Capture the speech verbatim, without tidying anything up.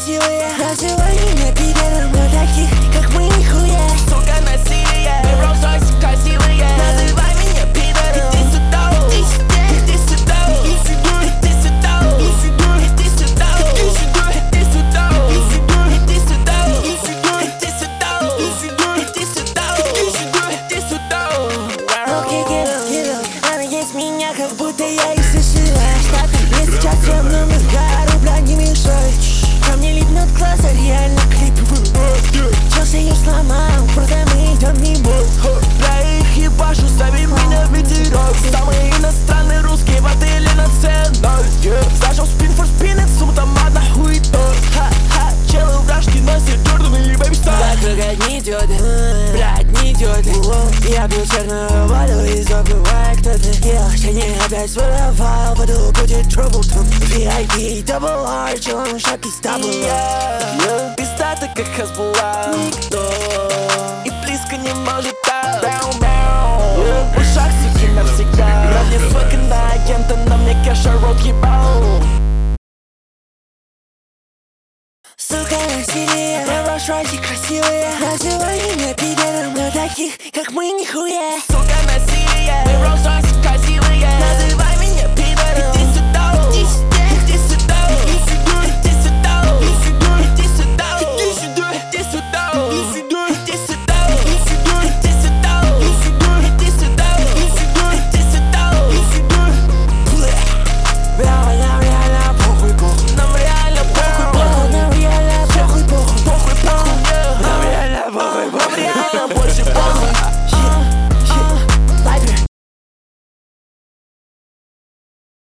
красивые. Называй меня пидором, но таких, как мы, нихуя. Сука, насилие, мы в Роллс-Ройсе красивые. Называй меня пидором. Иди сюда, Иди сюда, иди сюда, иди сюда, иди сюда, иди сюда, иди сюда, иди сюда, иди сюда, иди сюда, иди сюда, иди сюда, иди сюда, иди сюда, иди сюда, иди сюда. иди сюда. Окей, get up, get up. Она есть меня, как будто я из США. Штаты, мне сейчас темно мозга, рубля не мешает. Ко мне липнут глаза, реально клип. Чё союз сломал, просто мы идем не бой. Я их ебашу, ставим меня в ветерок. Самый иностранный русский в отеле националь. Зажал спин for спин, это сумма там одна хуета. Ха-ха, челы вражки носят Джорданы и Бэйби Стайл. Вокруг одни идиоты, блядь, не идиоты. Я пью черную воду и забываю, кто ты. Я не опять своровал, воду будет trouble там. ви ай пи, double R, челом шапки с тобой. Пиздата, как Хазбулла. Никто И близко не может так. В ушах, суки, навсегда. На мне свой на агента, на мне кэша рот ебал. Сука, насилие, мы в Роллс-Ройсе красивые. Называй меня пидором, но таких, как мы, нихуя. Сука, насилие, мы в Роллс-Ройсе красивые. Называй